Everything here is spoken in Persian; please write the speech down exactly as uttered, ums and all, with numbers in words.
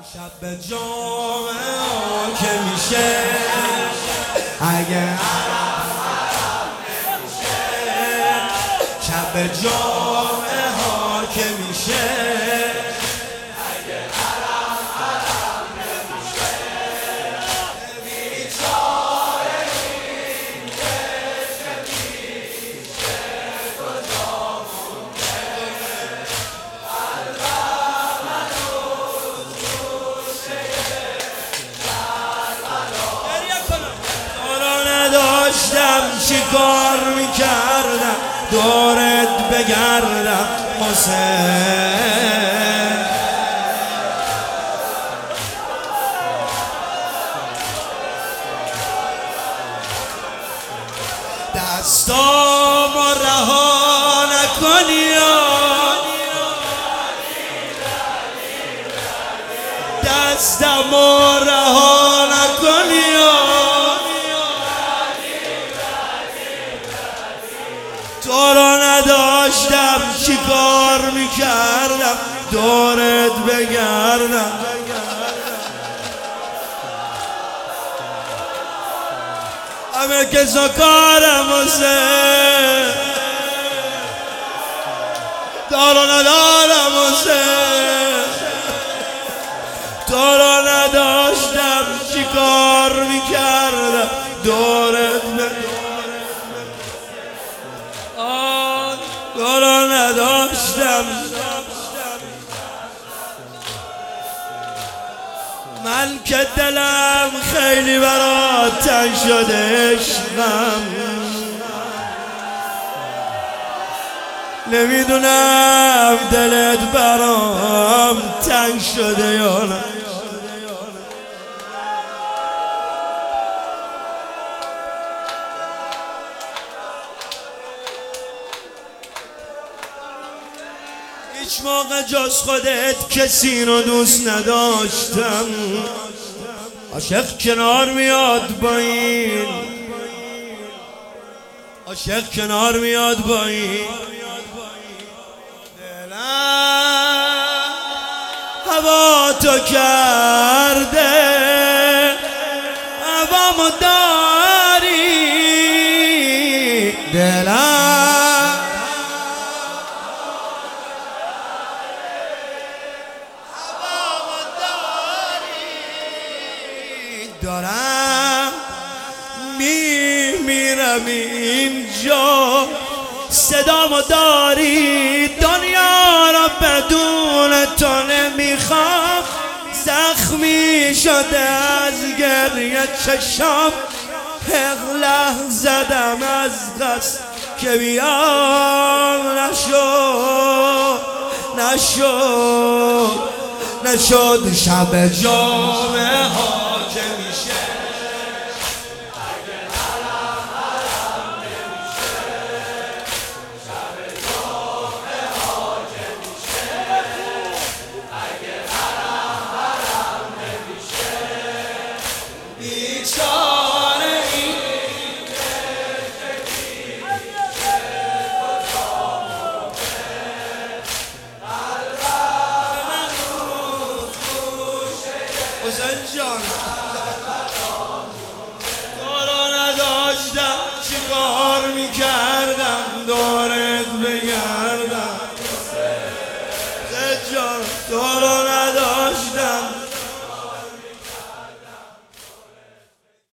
شب به جامعه ها که میشه اگه حرام حرام نمیشه، شب به جامعه ها که میشه اگه حرام حرام نمیشه، بیچاره این که میشه کجا مونده قلبم هنوز گوشه نداشتم چی کار میکردم دورت بگردم حسین، دستامو رها نکنی، دستامو رها نکنی، تو رو نداشتم چی کار میکردم دورت بگردم، همه کسا کارم حسین، تو رو ندارم حسین، تو رو نداشتم چی کار میکردم دورت بگردم، تو رو نداشتم. من که دلم خیلی برات تنگ شده عشقم، نمیدونم دلت برام تنگ شده یا نه، هیچ موقع جز خودت کسی رو دوست نداشتم، عاشق کنار میاد با این، عاشق کنار میاد با این، دلم هوا تو کرده هوامو داری، دلم دارم میمیرم اینجا، صدامو داری، دنیا را بدون تو نمیخوام، زخمی شده از گریه چشام، اغلق زدم از قصد که بیام، نشد نشد نشد شب جامعه ها که میشه اگه حرام حرام نمیشه، شب جامعه ها که میشه اگه حرام حرام نمیشه، بیچاره این که میشه کجا مونده قلبم حسین جان.